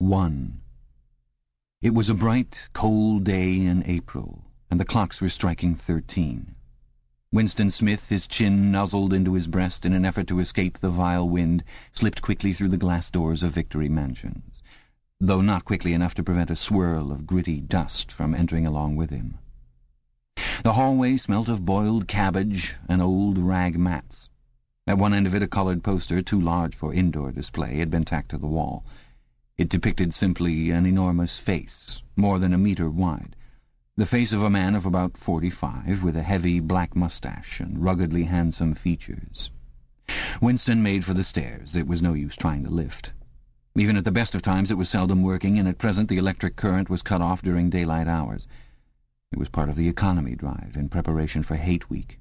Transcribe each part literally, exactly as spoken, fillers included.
One. It was a bright, cold day in April, and the clocks were striking thirteen. Winston Smith, his chin nuzzled into his breast in an effort to escape the vile wind, slipped quickly through the glass doors of Victory Mansions, though not quickly enough to prevent a swirl of gritty dust from entering along with him. The hallway smelt of boiled cabbage and old rag mats. At one end of it a coloured poster, too large for indoor display, had been tacked to the wall. It depicted simply an enormous face, more than a metre wide, the face of a man of about forty-five, with a heavy black moustache and ruggedly handsome features. Winston made for the stairs. It was no use trying the lift. Even at the best of times it was seldom working, and at present the electric current was cut off during daylight hours. It was part of the economy drive, in preparation for Hate Week.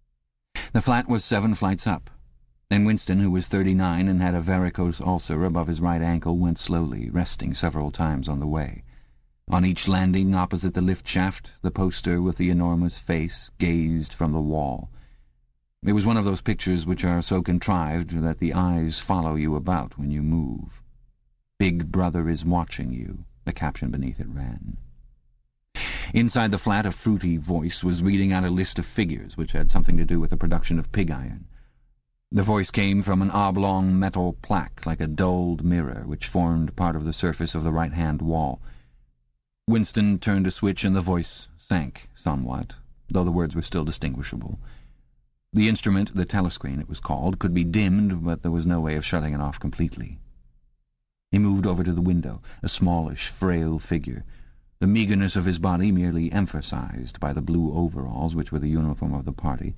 The flat was seven flights up, and Winston, who was thirty-nine and had a varicose ulcer above his right ankle, went slowly, resting several times on the way. On each landing opposite the lift shaft, the poster with the enormous face gazed from the wall. It was one of those pictures which are so contrived that the eyes follow you about when you move. "Big Brother is watching you," the caption beneath it ran. Inside the flat a fruity voice was reading out a list of figures which had something to do with the production of pig iron. The voice came from an oblong metal plaque like a dulled mirror which formed part of the surface of the right-hand wall. Winston turned a switch and the voice sank somewhat, though the words were still distinguishable. The instrument, the telescreen it was called, could be dimmed, but there was no way of shutting it off completely. He moved over to the window, a smallish, frail figure, the meagreness of his body merely emphasized by the blue overalls which were the uniform of the party.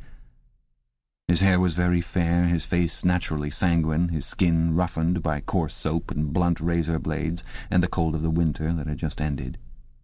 His hair was very fair, his face naturally sanguine, his skin roughened by coarse soap and blunt razor blades and the cold of the winter that had just ended.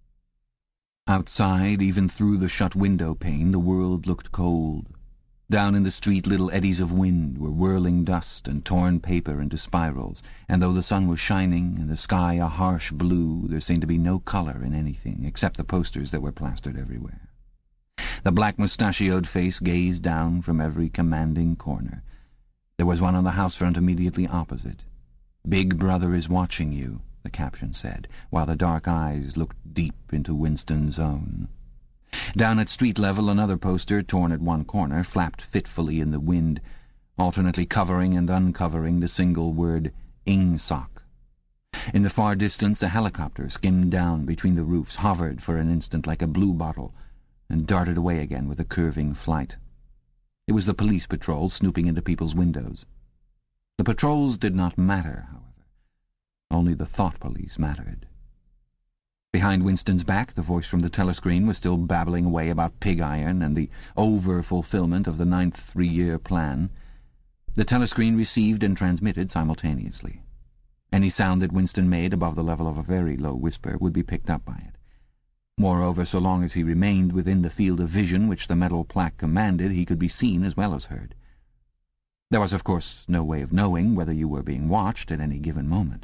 Outside, even through the shut window-pane, the world looked cold. Down in the street little eddies of wind were whirling dust and torn paper into spirals, and though the sun was shining and the sky a harsh blue, there seemed to be no colour in anything except the posters that were plastered everywhere. The black mustachioed face gazed down from every commanding corner. There was one on the house front immediately opposite. "Big Brother is watching you," the caption said, while the dark eyes looked deep into Winston's own. Down at street level another poster, torn at one corner, flapped fitfully in the wind, alternately covering and uncovering the single word Ingsoc. In the far distance a helicopter skimmed down between the roofs, hovered for an instant like a bluebottle, and darted away again with a curving flight. It was the police patrol snooping into people's windows. The patrols did not matter, however. Only the thought police mattered. Behind Winston's back, the voice from the telescreen was still babbling away about pig iron and the over-fulfillment of the ninth three-year plan. The telescreen received and transmitted simultaneously. Any sound that Winston made above the level of a very low whisper would be picked up by it. Moreover, so long as he remained within the field of vision which the metal plaque commanded, he could be seen as well as heard. There was, of course, no way of knowing whether you were being watched at any given moment.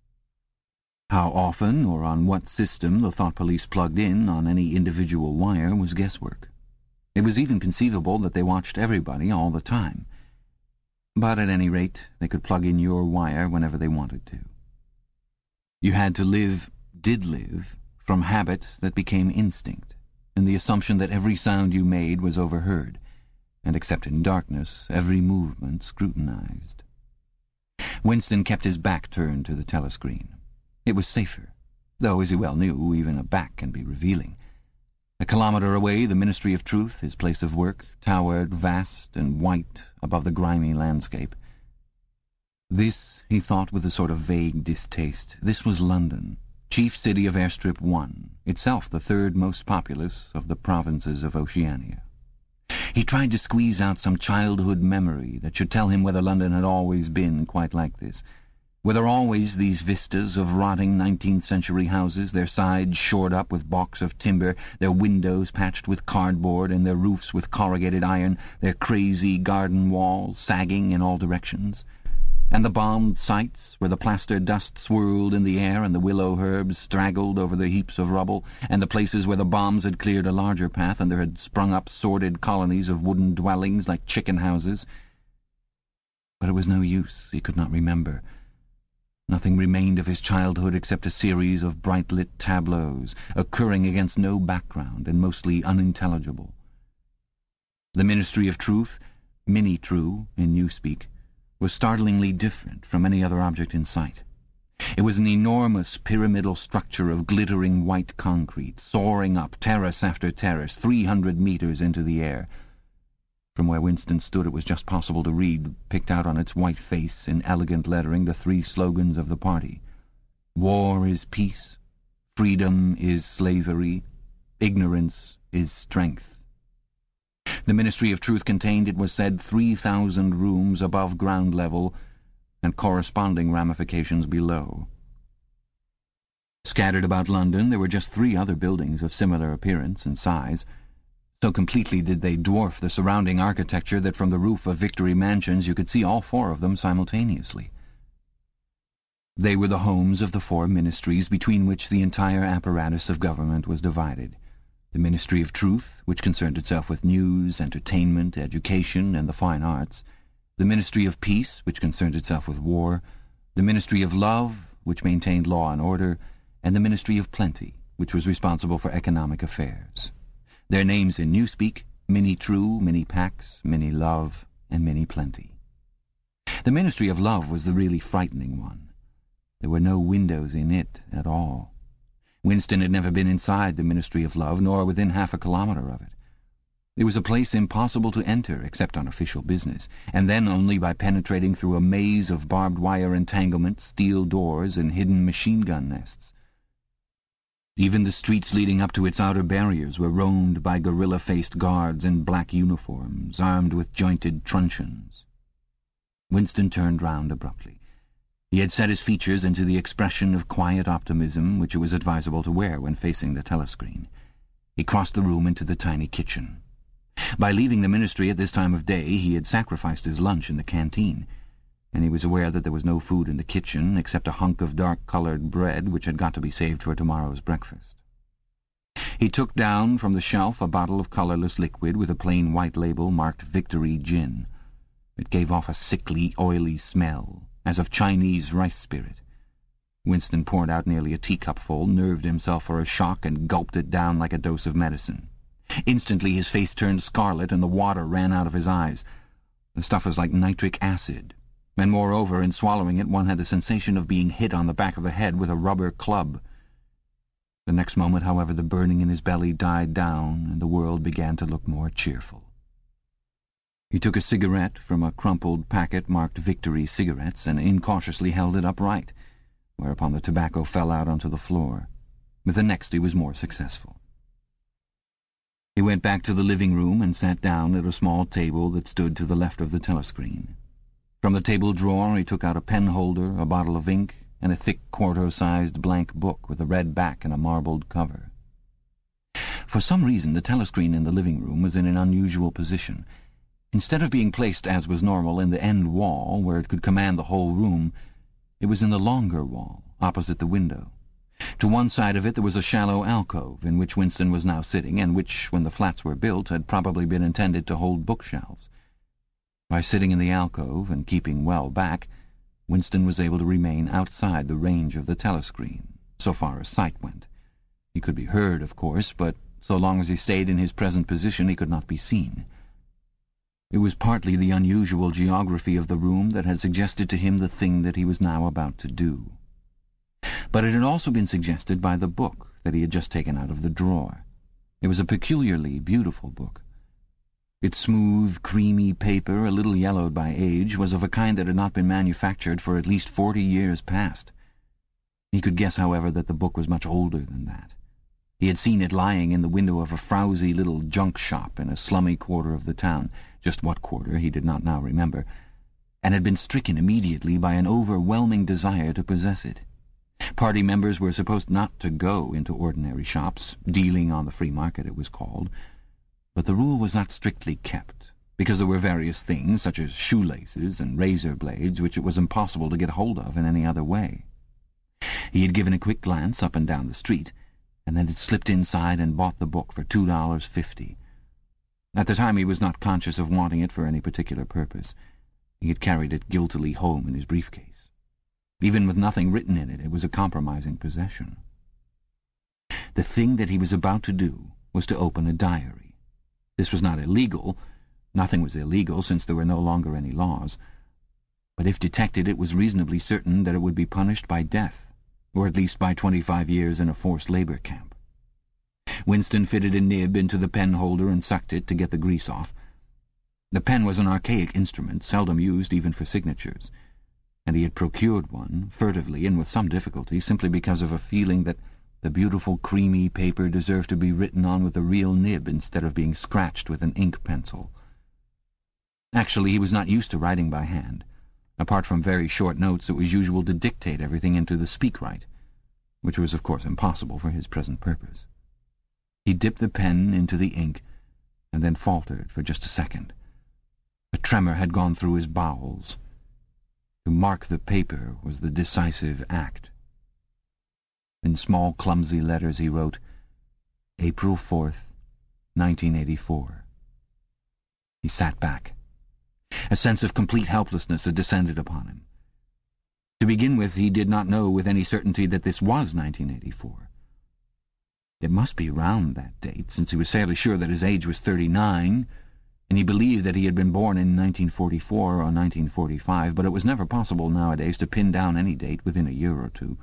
How often or on what system the thought police plugged in on any individual wire was guesswork. It was even conceivable that they watched everybody all the time. But at any rate, they could plug in your wire whenever they wanted to. You had to live, did live, from habit that became instinct, in the assumption that every sound you made was overheard, and except in darkness, every movement scrutinized. Winston kept his back turned to the telescreen. It was safer, though, as he well knew, even a back can be revealing. A kilometre away, the Ministry of Truth, his place of work, towered vast and white above the grimy landscape. This, he thought with a sort of vague distaste, this was London, chief city of Airstrip One, itself the third most populous of the provinces of Oceania. He tried to squeeze out some childhood memory that should tell him whether London had always been quite like this. Were there always these vistas of rotting nineteenth-century houses, their sides shored up with balks of timber, their windows patched with cardboard, and their roofs with corrugated iron, their crazy garden walls sagging in all directions? And the bombed sites, where the plaster dust swirled in the air and the willow herbs straggled over the heaps of rubble, and the places where the bombs had cleared a larger path and there had sprung up sordid colonies of wooden dwellings like chicken houses? But it was no use, he could not remember. Nothing remained of his childhood except a series of bright-lit tableaus, occurring against no background and mostly unintelligible. The Ministry of Truth, Mini-True in Newspeak, was startlingly different from any other object in sight. It was an enormous pyramidal structure of glittering white concrete, soaring up terrace after terrace, three hundred metres into the air. From where Winston stood it was just possible to read, picked out on its white face in elegant lettering, the three slogans of the party. War is peace, freedom is slavery, ignorance is strength. The Ministry of Truth contained, it was said, three thousand rooms above ground level and corresponding ramifications below. Scattered about London there were just three other buildings of similar appearance and size. So completely did they dwarf the surrounding architecture that from the roof of Victory Mansions you could see all four of them simultaneously. They were the homes of the four ministries between which the entire apparatus of government was divided. The Ministry of Truth, which concerned itself with news, entertainment, education, and the fine arts. The Ministry of Peace, which concerned itself with war. The Ministry of Love, which maintained law and order. And the Ministry of Plenty, which was responsible for economic affairs. Their names in Newspeak: Mini-True, Mini-Pax, Mini-Love, and Mini-Plenty. The Ministry of Love was the really frightening one. There were no windows in it at all. Winston had never been inside the Ministry of Love, nor within half a kilometre of it. It was a place impossible to enter except on official business, and then only by penetrating through a maze of barbed wire entanglements, steel doors, and hidden machine-gun nests. Even the streets leading up to its outer barriers were roamed by gorilla-faced guards in black uniforms, armed with jointed truncheons. Winston turned round abruptly. He had set his features into the expression of quiet optimism which it was advisable to wear when facing the telescreen. He crossed the room into the tiny kitchen. By leaving the ministry at this time of day he had sacrificed his lunch in the canteen, and he was aware that there was no food in the kitchen except a hunk of dark-coloured bread which had got to be saved for tomorrow's breakfast. He took down from the shelf a bottle of colourless liquid with a plain white label marked Victory Gin. It gave off a sickly, oily smell, as of Chinese rice spirit. Winston poured out nearly a teacupful, nerved himself for a shock, and gulped it down like a dose of medicine. Instantly his face turned scarlet and the water ran out of his eyes. The stuff was like nitric acid, and moreover, in swallowing it, one had the sensation of being hit on the back of the head with a rubber club. The next moment, however, the burning in his belly died down, and the world began to look more cheerful. He took a cigarette from a crumpled packet marked Victory Cigarettes and incautiously held it upright, whereupon the tobacco fell out onto the floor. With the next he was more successful. He went back to the living room and sat down at a small table that stood to the left of the telescreen. From the table drawer he took out a pen-holder, a bottle of ink, and a thick quarto-sized blank book with a red back and a marbled cover. For some reason the telescreen in the living room was in an unusual position. Instead of being placed, as was normal, in the end wall, where it could command the whole room, it was in the longer wall, opposite the window. To one side of it there was a shallow alcove, in which Winston was now sitting, and which, when the flats were built, had probably been intended to hold bookshelves. By sitting in the alcove, and keeping well back, Winston was able to remain outside the range of the telescreen, so far as sight went. He could be heard, of course, but so long as he stayed in his present position he could not be seen. It was partly the unusual geography of the room that had suggested to him the thing that he was now about to do. But it had also been suggested by the book that he had just taken out of the drawer. It was a peculiarly beautiful book. Its smooth, creamy paper, a little yellowed by age, was of a kind that had not been manufactured for at least forty years past. He could guess, however, that the book was much older than that. He had seen it lying in the window of a frowsy little junk shop in a slummy quarter of the town, just what quarter he did not now remember, and had been stricken immediately by an overwhelming desire to possess it. Party members were supposed not to go into ordinary shops, dealing on the free market it was called, but the rule was not strictly kept, because there were various things, such as shoelaces and razor blades, which it was impossible to get hold of in any other way. He had given a quick glance up and down the street, and then had slipped inside and bought the book for two dollars fifty. At the time he was not conscious of wanting it for any particular purpose. He had carried it guiltily home in his briefcase. Even with nothing written in it, it was a compromising possession. The thing that he was about to do was to open a diary. This was not illegal. Nothing was illegal, since there were no longer any laws. But if detected, it was reasonably certain that it would be punished by death, or at least by twenty-five years in a forced labor camp. Winston fitted a nib into the pen holder and sucked it to get the grease off. The pen was an archaic instrument, seldom used even for signatures, and he had procured one, furtively and with some difficulty, simply because of a feeling that the beautiful creamy paper deserved to be written on with a real nib instead of being scratched with an ink pencil. Actually, he was not used to writing by hand. Apart from very short notes, it was usual to dictate everything into the speakwrite, which was of course impossible for his present purpose. He dipped the pen into the ink, and then faltered for just a second. A tremor had gone through his bowels. To mark the paper was the decisive act. In small, clumsy letters he wrote, April fourth, nineteen eighty-four. He sat back. A sense of complete helplessness had descended upon him. To begin with, he did not know with any certainty that this was nineteen eighty-four. It must be round that date, since he was fairly sure that his age was thirty-nine, and he believed that he had been born in nineteen forty-four or nineteen forty-five, but it was never possible nowadays to pin down any date within a year or two.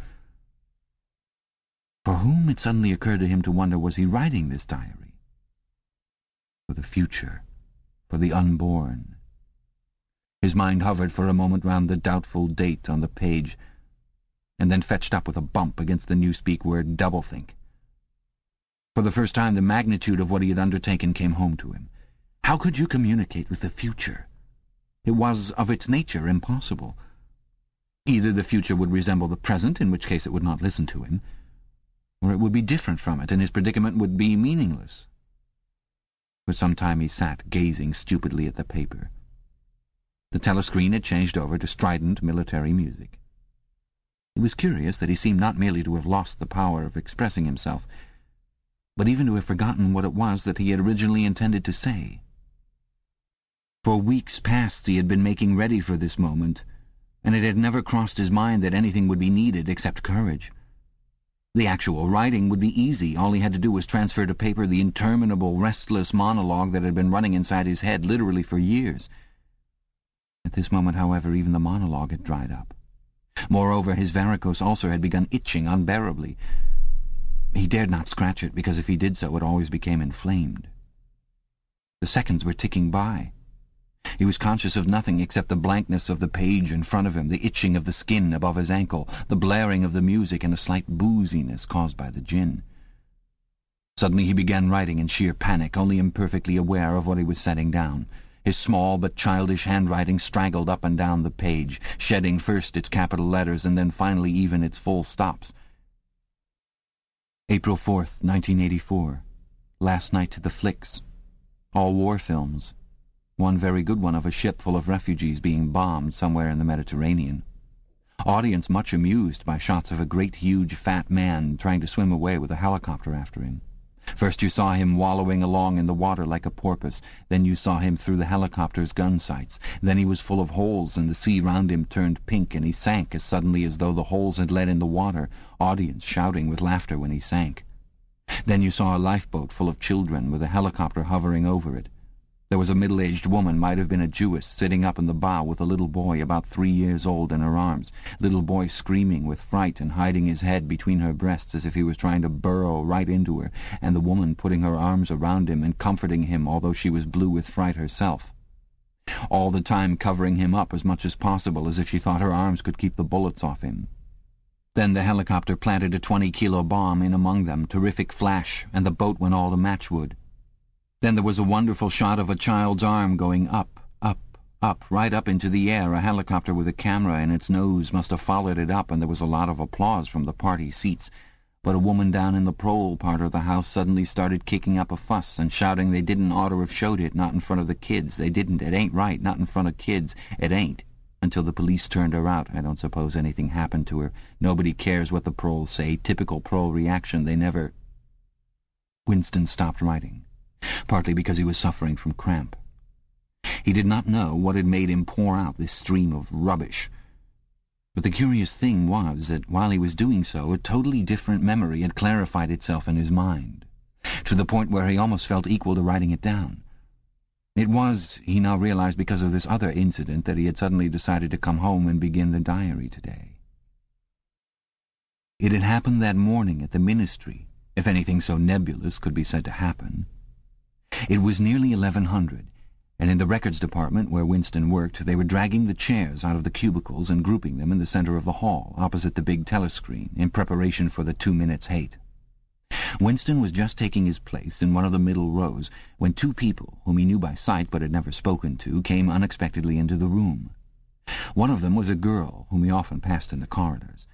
For whom, it suddenly occurred to him to wonder, was he writing this diary? For the future, for the unborn. His mind hovered for a moment round the doubtful date on the page, and then fetched up with a bump against the newspeak word doublethink. For the first time the magnitude of what he had undertaken came home to him. How could you communicate with the future? It was, of its nature, impossible. Either the future would resemble the present, in which case it would not listen to him, or it would be different from it, and his predicament would be meaningless. For some time he sat, gazing stupidly at the paper. The telescreen had changed over to strident military music. It was curious that he seemed not merely to have lost the power of expressing himself, but even to have forgotten what it was that he had originally intended to say. For weeks past he had been making ready for this moment, and it had never crossed his mind that anything would be needed except courage. The actual writing would be easy. All he had to do was transfer to paper the interminable, restless monologue that had been running inside his head literally for years. At this moment, however, even the monologue had dried up. Moreover, his varicose ulcer had begun itching unbearably. He dared not scratch it, because if he did so, it always became inflamed. The seconds were ticking by. He was conscious of nothing except the blankness of the page in front of him, the itching of the skin above his ankle, the blaring of the music, and a slight booziness caused by the gin. Suddenly he began writing in sheer panic, only imperfectly aware of what he was setting down. His small but childish handwriting straggled up and down the page, shedding first its capital letters and then finally even its full stops. April fourth, nineteen eighty-four. Last night to the flicks. All war films. One very good one of a ship full of refugees being bombed somewhere in the Mediterranean. Audience much amused by shots of a great huge fat man trying to swim away with a helicopter after him. First you saw him wallowing along in the water like a porpoise, then you saw him through the helicopter's gun sights, then he was full of holes and the sea round him turned pink and he sank as suddenly as though the holes had let in the water, audience shouting with laughter when he sank. Then you saw a lifeboat full of children with a helicopter hovering over it. There was a middle-aged woman, might have been a Jewess, sitting up in the bow with a little boy about three years old in her arms, little boy screaming with fright and hiding his head between her breasts as if he was trying to burrow right into her, and the woman putting her arms around him and comforting him although she was blue with fright herself, all the time covering him up as much as possible as if she thought her arms could keep the bullets off him. Then the helicopter planted a twenty-kilo bomb in among them, terrific flash, and the boat went all to matchwood. Then there was a wonderful shot of a child's arm going up, up, up, right up into the air. A helicopter with a camera in its nose must have followed it up, and there was a lot of applause from the party seats. But a woman down in the prole part of the house suddenly started kicking up a fuss and shouting they didn't ought to have showed it, not in front of the kids. They didn't. It ain't right, not in front of kids. It ain't. Until the police turned her out. I don't suppose anything happened to her. Nobody cares what the proles say. Typical prole reaction. They never... Winston stopped writing, partly because he was suffering from cramp. He did not know what had made him pour out this stream of rubbish. But the curious thing was that while he was doing so, a totally different memory had clarified itself in his mind, to the point where he almost felt equal to writing it down. It was, he now realized, because of this other incident that he had suddenly decided to come home and begin the diary today. It had happened that morning at the ministry, if anything so nebulous could be said to happen. It was nearly eleven hundred, and in the records department where Winston worked, they were dragging the chairs out of the cubicles and grouping them in the centre of the hall, opposite the big telescreen, in preparation for the two minutes hate. Winston was just taking his place in one of the middle rows when two people, whom he knew by sight but had never spoken to, came unexpectedly into the room. One of them was a girl whom he often passed in the corridors.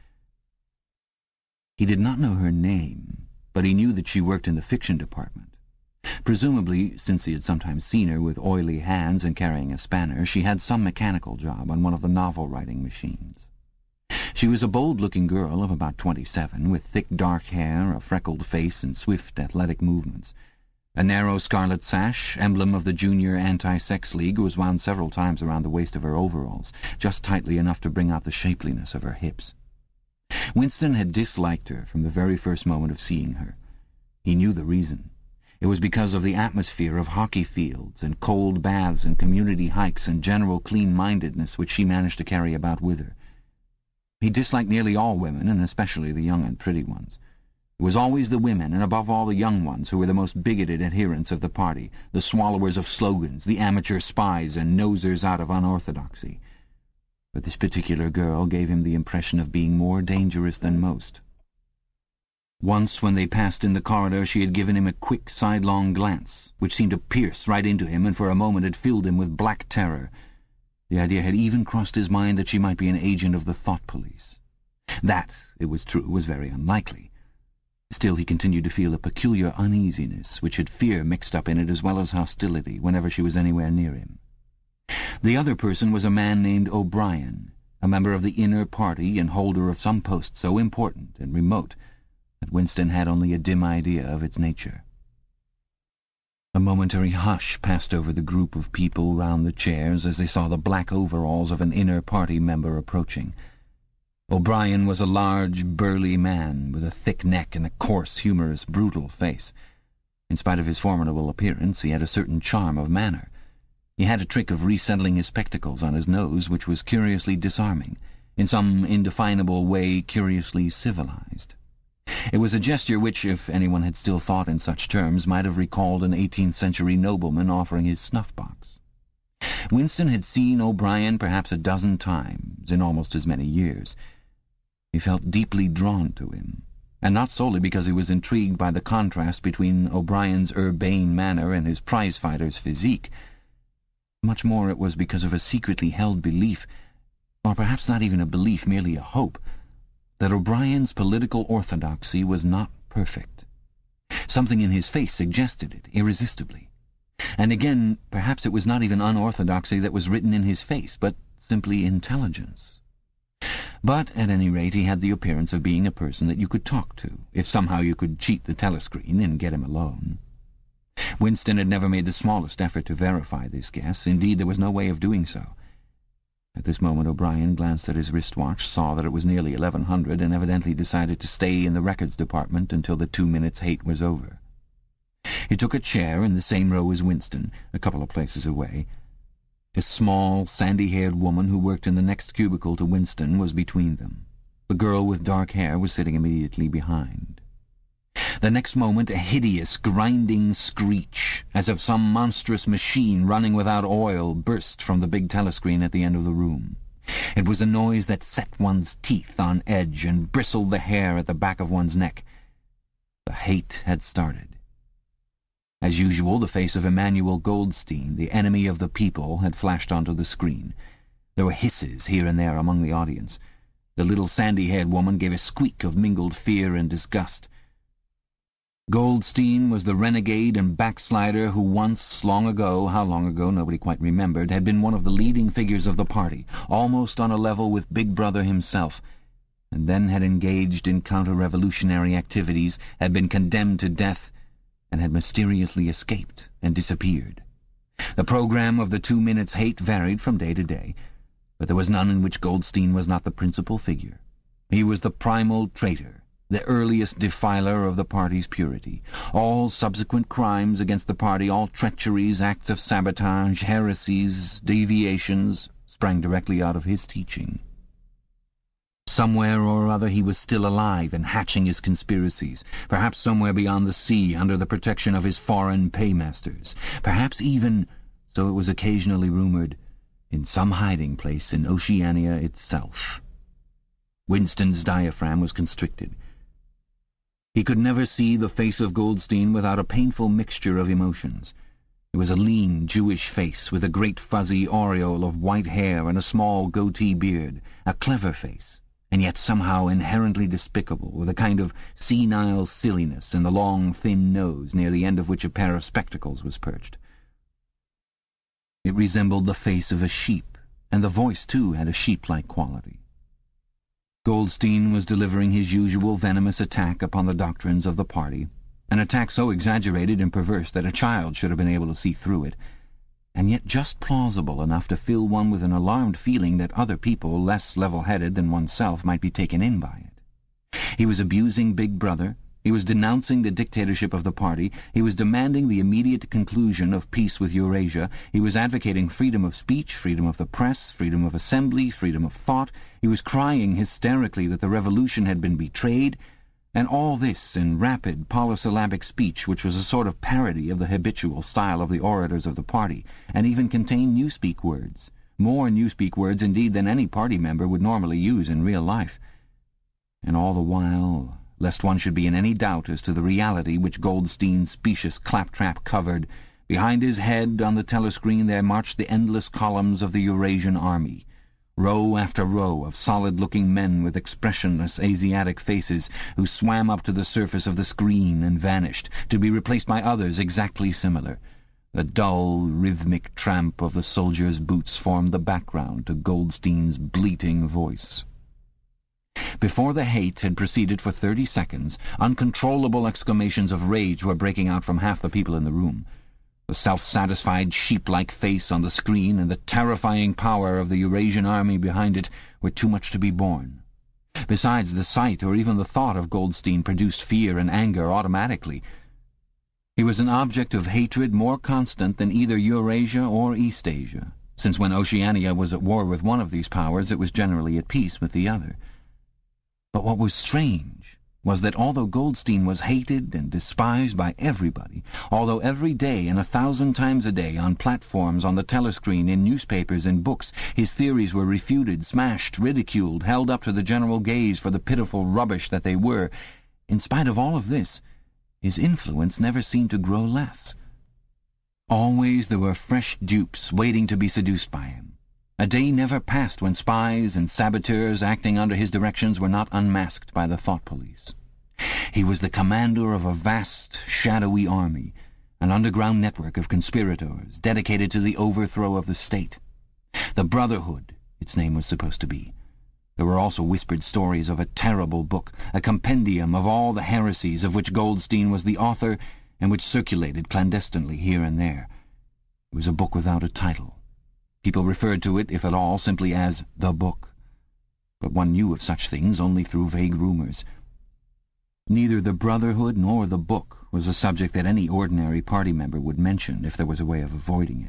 He did not know her name, but he knew that she worked in the fiction department. Presumably, since he had sometimes seen her with oily hands and carrying a spanner, she had some mechanical job on one of the novel-writing machines. She was a bold-looking girl of about twenty-seven, with thick dark hair, a freckled face, and swift athletic movements. A narrow scarlet sash, emblem of the Junior Anti-Sex League, was wound several times around the waist of her overalls, just tightly enough to bring out the shapeliness of her hips. Winston had disliked her from the very first moment of seeing her. He knew the reason. It was because of the atmosphere of hockey fields and cold baths and community hikes and general clean-mindedness which she managed to carry about with her. He disliked nearly all women, and especially the young and pretty ones. It was always the women, and above all the young ones, who were the most bigoted adherents of the party, the swallowers of slogans, the amateur spies and nosers out of unorthodoxy. But this particular girl gave him the impression of being more dangerous than most. Once, when they passed in the corridor, she had given him a quick, sidelong glance, which seemed to pierce right into him, and for a moment had filled him with black terror. The idea had even crossed his mind that she might be an agent of the thought police. That, it was true, was very unlikely. Still, he continued to feel a peculiar uneasiness, which had fear mixed up in it as well as hostility, whenever she was anywhere near him. The other person was a man named O'Brien, a member of the inner party and holder of some post so important and remote that Winston had only a dim idea of its nature. A momentary hush passed over the group of people round the chairs as they saw the black overalls of an inner party member approaching. O'Brien was a large, burly man with a thick neck and a coarse, humorous, brutal face. In spite of his formidable appearance, he had a certain charm of manner. He had a trick of resettling his spectacles on his nose which was curiously disarming, in some indefinable way curiously civilized. It was a gesture which, if anyone had still thought in such terms, might have recalled an eighteenth-century nobleman offering his snuff-box. Winston had seen O'Brien perhaps a dozen times in almost as many years. He felt deeply drawn to him, and not solely because he was intrigued by the contrast between O'Brien's urbane manner and his prize-fighter's physique. Much more it was because of a secretly held belief, or perhaps not even a belief, merely a hope, that O'Brien's political orthodoxy was not perfect. Something in his face suggested it irresistibly. And again, perhaps it was not even unorthodoxy that was written in his face, but simply intelligence. But, at any rate, he had the appearance of being a person that you could talk to, if somehow you could cheat the telescreen and get him alone. Winston had never made the smallest effort to verify this guess. Indeed, there was no way of doing so. At this moment O'Brien glanced at his wristwatch, saw that it was nearly eleven hundred, and evidently decided to stay in the records department until the two minutes hate was over. He took a chair in the same row as Winston, a couple of places away. A small, sandy-haired woman who worked in the next cubicle to Winston was between them. The girl with dark hair was sitting immediately behind. The next moment a hideous, grinding screech, as of some monstrous machine running without oil, burst from the big telescreen at the end of the room. It was a noise that set one's teeth on edge and bristled the hair at the back of one's neck. The hate had started. As usual, the face of Emmanuel Goldstein, the enemy of the people, had flashed onto the screen. There were hisses here and there among the audience. The little sandy-haired woman gave a squeak of mingled fear and disgust. Goldstein was the renegade and backslider who once, long ago, how long ago nobody quite remembered, had been one of the leading figures of the party, almost on a level with Big Brother himself, and then had engaged in counter-revolutionary activities, had been condemned to death, and had mysteriously escaped and disappeared. The program of the two minutes hate varied from day to day. but there was none in which Goldstein was not the principal figure. He was the primal traitor, the earliest defiler of the party's purity. All subsequent crimes against the party, all treacheries, acts of sabotage, heresies, deviations, sprang directly out of his teaching. Somewhere or other he was still alive and hatching his conspiracies, perhaps somewhere beyond the sea, under the protection of his foreign paymasters, perhaps even, so it was occasionally rumoured, in some hiding place in Oceania itself. Winston's diaphragm was constricted. He could never see the face of Goldstein without a painful mixture of emotions. It was a lean, Jewish face with a great fuzzy aureole of white hair and a small goatee beard, a clever face, and yet somehow inherently despicable, with a kind of senile silliness in the long, thin nose, near the end of which a pair of spectacles was perched. It resembled the face of a sheep, and the voice, too, had a sheep-like quality. Goldstein was delivering his usual venomous attack upon the doctrines of the party, an attack so exaggerated and perverse that a child should have been able to see through it, and yet just plausible enough to fill one with an alarmed feeling that other people, less level-headed than oneself, might be taken in by it. He was abusing Big Brother, he was denouncing the dictatorship of the party, he was demanding the immediate conclusion of peace with Eurasia, he was advocating freedom of speech, freedom of the press, freedom of assembly, freedom of thought, he was crying hysterically that the revolution had been betrayed, and all this in rapid, polysyllabic speech which was a sort of parody of the habitual style of the orators of the party, and even contained newspeak words, more newspeak words indeed than any party member would normally use in real life. And all the while, lest one should be in any doubt as to the reality which Goldstein's specious claptrap covered, behind his head on the telescreen there marched the endless columns of the Eurasian army, row after row of solid-looking men with expressionless Asiatic faces who swam up to the surface of the screen and vanished, to be replaced by others exactly similar. The dull, rhythmic tramp of the soldiers' boots formed the background to Goldstein's bleating voice. Before the hate had proceeded for thirty seconds, uncontrollable exclamations of rage were breaking out from half the people in the room. The self-satisfied, sheep-like face on the screen and the terrifying power of the Eurasian army behind it were too much to be borne. Besides, the sight or even the thought of Goldstein produced fear and anger automatically. He was an object of hatred more constant than either Eurasia or Eastasia, since when Oceania was at war with one of these powers it was generally at peace with the other. But what was strange was that although Goldstein was hated and despised by everybody, although every day and a thousand times a day on platforms, on the telescreen, in newspapers, in books, his theories were refuted, smashed, ridiculed, held up to the general gaze for the pitiful rubbish that they were, in spite of all of this, his influence never seemed to grow less. Always there were fresh dupes waiting to be seduced by him. A day never passed when spies and saboteurs acting under his directions were not unmasked by the thought police. He was the commander of a vast, shadowy army, an underground network of conspirators dedicated to the overthrow of the state. The Brotherhood, its name was supposed to be. There were also whispered stories of a terrible book, a compendium of all the heresies of which Goldstein was the author and which circulated clandestinely here and there. It was a book without a title. People referred to it, if at all, simply as the book. But one knew of such things only through vague rumours. Neither the Brotherhood nor the book was a subject that any ordinary party member would mention if there was a way of avoiding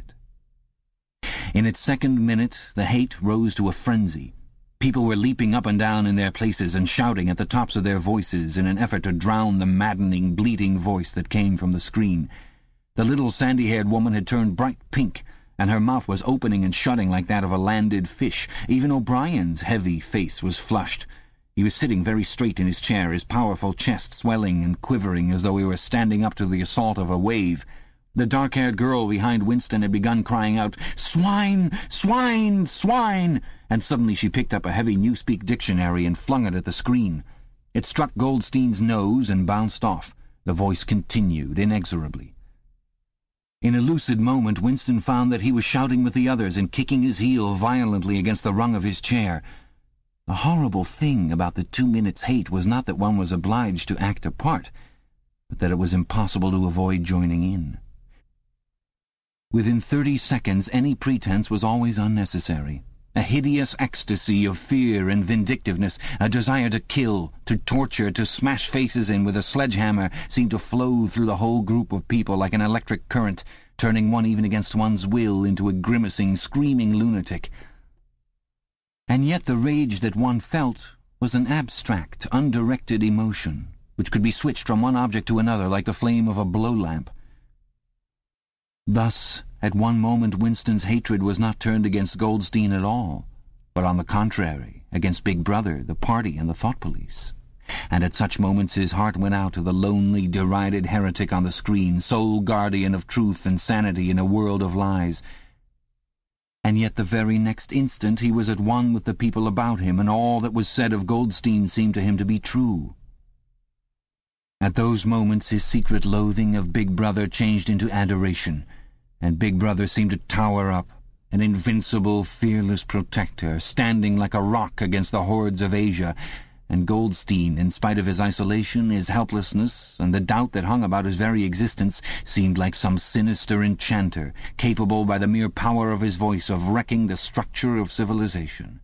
it. In its second minute, the hate rose to a frenzy. People were leaping up and down in their places and shouting at the tops of their voices in an effort to drown the maddening, bleating voice that came from the screen. The little sandy-haired woman had turned bright pink, and her mouth was opening and shutting like that of a landed fish. Even O'Brien's heavy face was flushed. He was sitting very straight in his chair, his powerful chest swelling and quivering as though he were standing up to the assault of a wave. The dark-haired girl behind Winston had begun crying out, "Swine! Swine! Swine!" and suddenly she picked up a heavy Newspeak dictionary and flung it at the screen. It struck Goldstein's nose and bounced off. The voice continued inexorably. In a lucid moment, Winston found that he was shouting with the others and kicking his heel violently against the rung of his chair. The horrible thing about the two minutes' hate was not that one was obliged to act a part, but that it was impossible to avoid joining in. Within thirty seconds, any pretense was always unnecessary. A hideous ecstasy of fear and vindictiveness, a desire to kill, to torture, to smash faces in with a sledgehammer seemed to flow through the whole group of people like an electric current, turning one even against one's will into a grimacing, screaming lunatic. And yet the rage that one felt was an abstract, undirected emotion, which could be switched from one object to another like the flame of a blow-lamp. Thus, at one moment Winston's hatred was not turned against Goldstein at all, but on the contrary, against Big Brother, the party, and the thought police. And at such moments his heart went out to the lonely, derided heretic on the screen, sole guardian of truth and sanity in a world of lies. And yet the very next instant he was at one with the people about him, and all that was said of Goldstein seemed to him to be true. At those moments his secret loathing of Big Brother changed into adoration, and Big Brother seemed to tower up, an invincible, fearless protector, standing like a rock against the hordes of Asia, and Goldstein, in spite of his isolation, his helplessness, and the doubt that hung about his very existence, seemed like some sinister enchanter, capable by the mere power of his voice of wrecking the structure of civilization.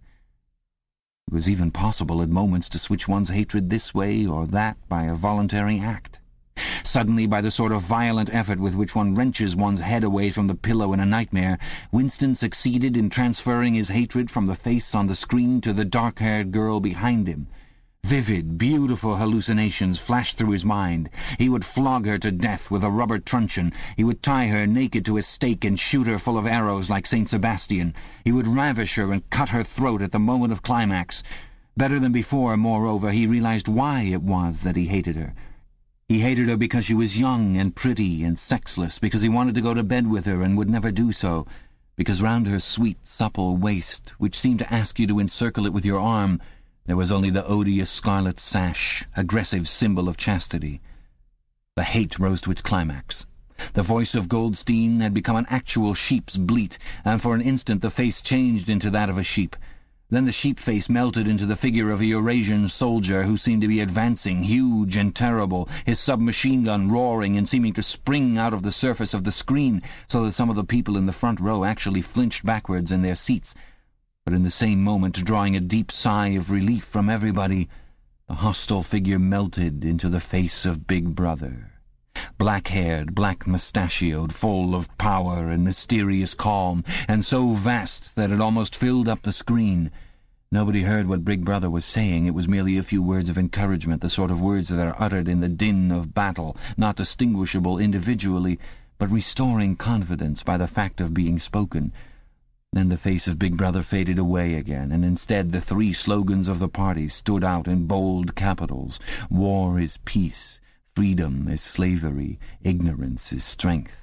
It was even possible at moments to switch one's hatred this way or that by a voluntary act. Suddenly, by the sort of violent effort with which one wrenches one's head away from the pillow in a nightmare, Winston succeeded in transferring his hatred from the face on the screen to the dark-haired girl behind him. Vivid, beautiful hallucinations flashed through his mind. He would flog her to death with a rubber truncheon. He would tie her naked to a stake and shoot her full of arrows like Saint Sebastian. He would ravish her and cut her throat at the moment of climax. Better than before, moreover, he realized why it was that he hated her. He hated her because she was young and pretty and sexless, because he wanted to go to bed with her and would never do so, because round her sweet, supple waist, which seemed to ask you to encircle it with your arm, there was only the odious scarlet sash, aggressive symbol of chastity. The hate rose to its climax. The voice of Goldstein had become an actual sheep's bleat, and for an instant the face changed into that of a sheep. Then the sheep face melted into the figure of a Eurasian soldier who seemed to be advancing, huge and terrible, his submachine gun roaring and seeming to spring out of the surface of the screen, so that some of the people in the front row actually flinched backwards in their seats. But in the same moment, drawing a deep sigh of relief from everybody, the hostile figure melted into the face of Big Brother. Black-haired, black-mustachioed, full of power and mysterious calm, and so vast that it almost filled up the screen. Nobody heard what Big Brother was saying. It was merely a few words of encouragement, the sort of words that are uttered in the din of battle, not distinguishable individually, but restoring confidence by the fact of being spoken. Then the face of Big Brother faded away again, and instead the three slogans of the party stood out in bold capitals. War is peace, freedom is slavery, ignorance is strength.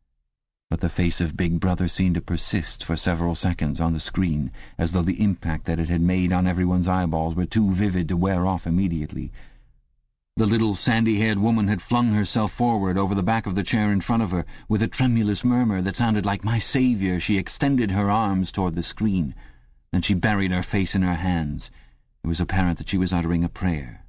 But the face of Big Brother seemed to persist for several seconds on the screen, as though the impact that it had made on everyone's eyeballs were too vivid to wear off immediately. The little sandy-haired woman had flung herself forward over the back of the chair in front of her. With a tremulous murmur that sounded like "My Saviour," she extended her arms toward the screen. Then she buried her face in her hands. It was apparent that she was uttering a prayer.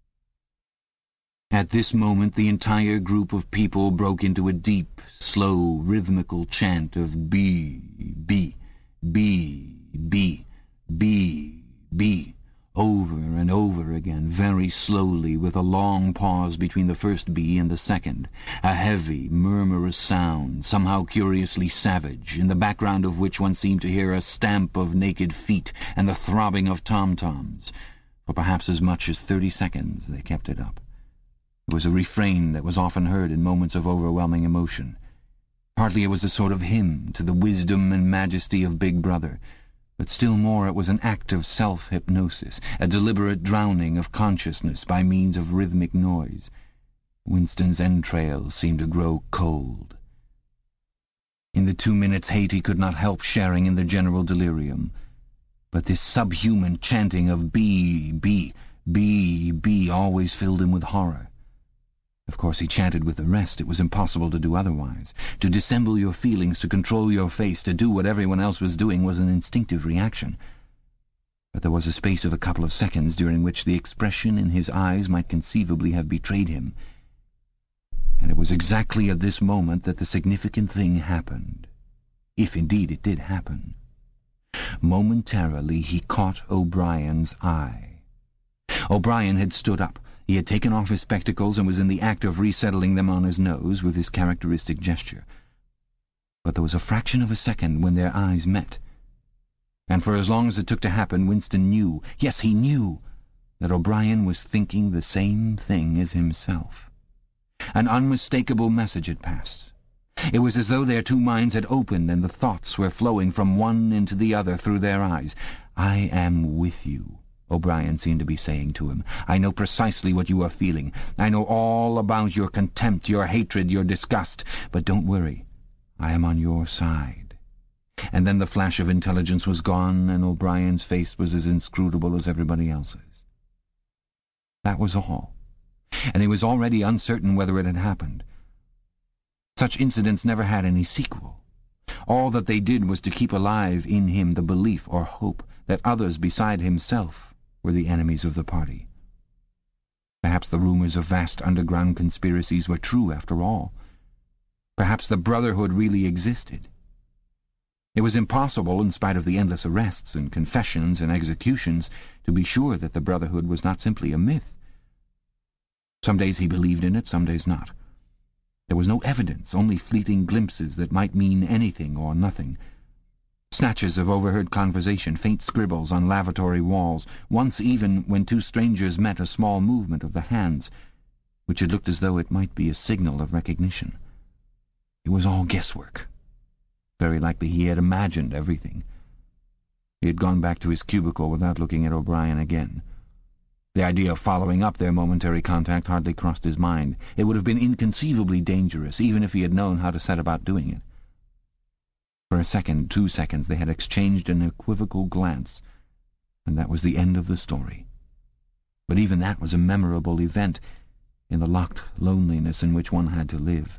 At this moment the entire group of people broke into a deep, slow, rhythmical chant of B, B, B, B, B, B, over and over again, very slowly, with a long pause between the first B and the second, a heavy, murmurous sound, somehow curiously savage, in the background of which one seemed to hear a stamp of naked feet and the throbbing of tom-toms. For perhaps as much as thirty seconds they kept it up. It was a refrain that was often heard in moments of overwhelming emotion. Partly it was a sort of hymn to the wisdom and majesty of Big Brother, but still more it was an act of self-hypnosis, a deliberate drowning of consciousness by means of rhythmic noise. Winston's entrails seemed to grow cold. In the two minutes' hate he could not help sharing in the general delirium. But this subhuman chanting of B, B, B, B always filled him with horror. Of course he chanted with the rest. It was impossible to do otherwise. To dissemble your feelings, to control your face, to do what everyone else was doing was an instinctive reaction. But there was a space of a couple of seconds during which the expression in his eyes might conceivably have betrayed him. And it was exactly at this moment that the significant thing happened, if indeed it did happen. Momentarily he caught O'Brien's eye. O'Brien had stood up. He had taken off his spectacles and was in the act of resettling them on his nose with his characteristic gesture. But there was a fraction of a second when their eyes met. And for as long as it took to happen, Winston knew, yes, he knew, that O'Brien was thinking the same thing as himself. An unmistakable message had passed. It was as though their two minds had opened and the thoughts were flowing from one into the other through their eyes. "I am with you," O'Brien seemed to be saying to him. "I know precisely what you are feeling. I know all about your contempt, your hatred, your disgust. But don't worry. I am on your side." And then the flash of intelligence was gone, and O'Brien's face was as inscrutable as everybody else's. That was all, and he was already uncertain whether it had happened. Such incidents never had any sequel. All that they did was to keep alive in him the belief or hope that others beside himself were the enemies of the party. Perhaps the rumors of vast underground conspiracies were true after all. Perhaps the Brotherhood really existed. It was impossible, in spite of the endless arrests and confessions and executions, to be sure that the Brotherhood was not simply a myth. Some days he believed in it, some days not. There was no evidence, only fleeting glimpses that might mean anything or nothing. Snatches of overheard conversation, faint scribbles on lavatory walls, once even, when two strangers met, a small movement of the hands, which had looked as though it might be a signal of recognition. It was all guesswork. Very likely he had imagined everything. He had gone back to his cubicle without looking at O'Brien again. The idea of following up their momentary contact hardly crossed his mind. It would have been inconceivably dangerous, even if he had known how to set about doing it. For a second, two seconds, they had exchanged an equivocal glance, and that was the end of the story. But even that was a memorable event in the locked loneliness in which one had to live.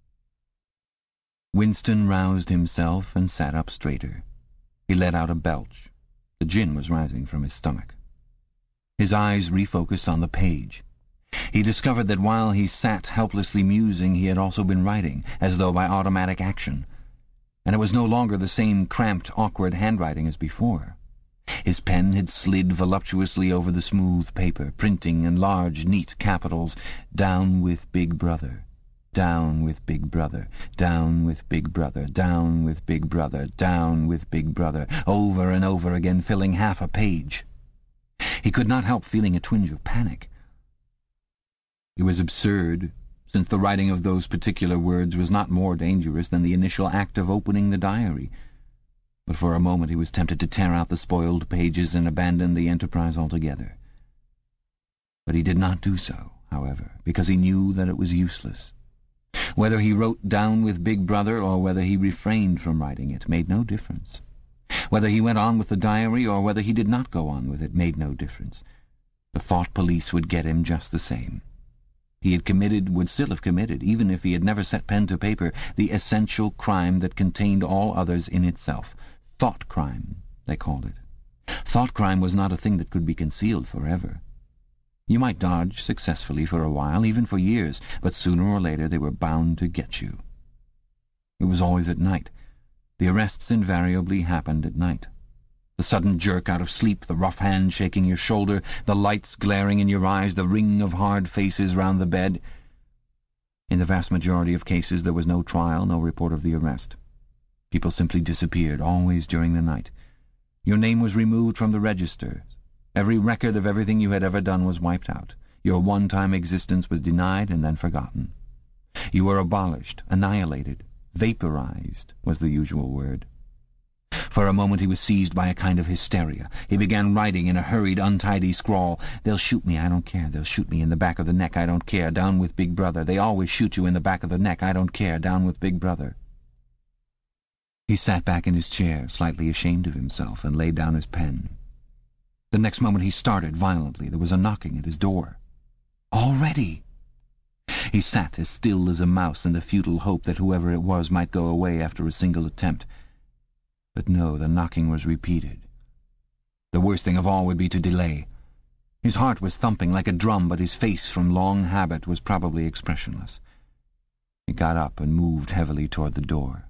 Winston roused himself and sat up straighter. He let out a belch. The gin was rising from his stomach. His eyes refocused on the page. He discovered that while he sat helplessly musing, he had also been writing, as though by automatic action. And it was no longer the same cramped, awkward handwriting as before. His pen had slid voluptuously over the smooth paper, printing in large, neat capitals, "Down with Big Brother. Down with Big Brother. Down with Big Brother. Down with Big Brother. Down with Big Brother," over and over again, filling half a page. He could not help feeling a twinge of panic. It was absurd, since the writing of those particular words was not more dangerous than the initial act of opening the diary. But for a moment he was tempted to tear out the spoiled pages and abandon the enterprise altogether. But he did not do so, however, because he knew that it was useless. Whether he wrote "Down with Big Brother" or whether he refrained from writing it made no difference. Whether he went on with the diary or whether he did not go on with it made no difference. The thought police would get him just the same. He had committed, would still have committed, even if he had never set pen to paper, the essential crime that contained all others in itself. Thought crime, they called it. Thought crime was not a thing that could be concealed forever. You might dodge successfully for a while, even for years, but sooner or later they were bound to get you. It was always at night. The arrests invariably happened at night. The sudden jerk out of sleep, the rough hand shaking your shoulder, the lights glaring in your eyes, the ring of hard faces round the bed. In the vast majority of cases there was no trial, no report of the arrest. People simply disappeared, always during the night. Your name was removed from the register. Every record of everything you had ever done was wiped out. Your one-time existence was denied and then forgotten. You were abolished, annihilated. Vaporized was the usual word. For a moment he was seized by a kind of hysteria. He began writing in a hurried, untidy scrawl. "They'll shoot me, I don't care. They'll shoot me in the back of the neck, I don't care. Down with Big Brother. They always shoot you in the back of the neck, I don't care. Down with Big Brother." He sat back in his chair, slightly ashamed of himself, and laid down his pen. The next moment he started violently. There was a knocking at his door. Already! He sat as still as a mouse in the futile hope that whoever it was might go away after a single attempt. But no, the knocking was repeated. The worst thing of all would be to delay. His heart was thumping like a drum, but his face, from long habit, was probably expressionless. He got up and moved heavily toward the door.